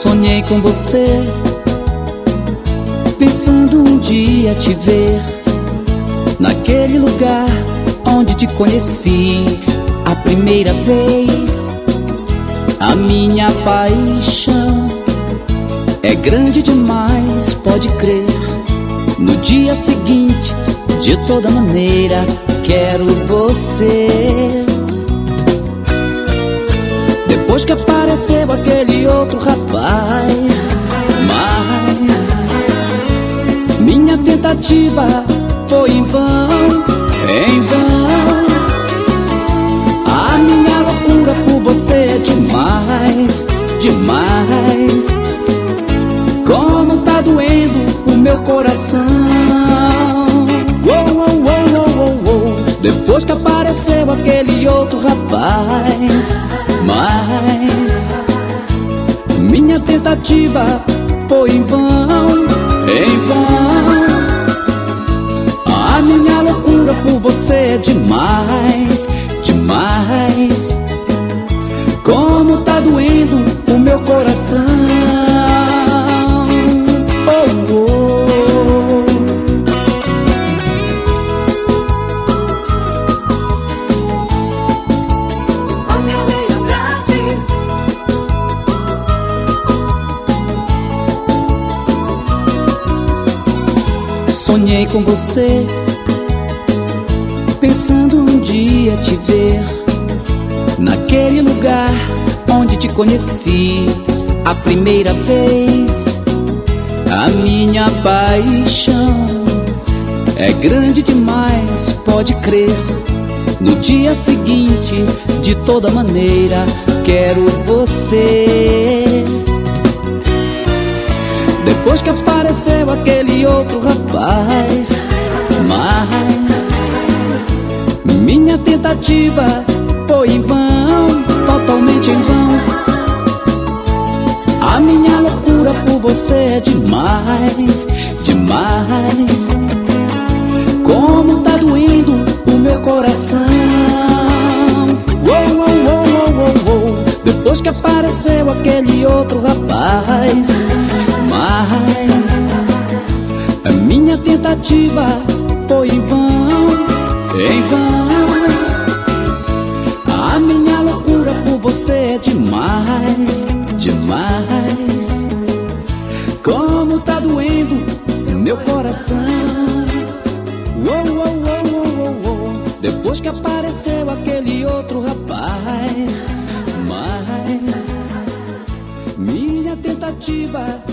Sonhei com você, pensando um dia te ver naquele lugar onde te conheci a primeira vez. A minha paixão é grande demais, pode crer. No dia seguinte, de toda maneira, quero você. Depois que apareceu aquele outro rapaz, mas minha tentativa foi em vão, em vão. A minha loucura por você é demais, demais. Como tá doendo o meu coração. Oh, oh, oh, oh, oh, oh. Depois que apareceu aquele outro rapaz, mas minha tentativa foi em vão, em vão. A minha loucura por você é demais, demais. Como tá doendo o meu coração. Oh, oh. Sonhei com você, pensando um dia te ver naquele lugar onde te conheci a primeira vez. A minha paixão é grande demais, pode crer. No dia seguinte, de toda maneira, quero você. Depois que apareceu aquele outro rapaz, mas minha tentativa foi em vão, totalmente em vão. A minha loucura por você é demais, demais. Como tá doendo o meu coração. Oh, oh, oh, oh, oh, oh. Depois que apareceu aquele outro rapaz, mas a minha tentativa foi em vão, em vão. A minha loucura por você é demais, demais. Como tá doendo o meu coração. Oh, oh, oh, oh, oh, oh. Depois que apareceu aquele outro rapaz, mas minha tentativa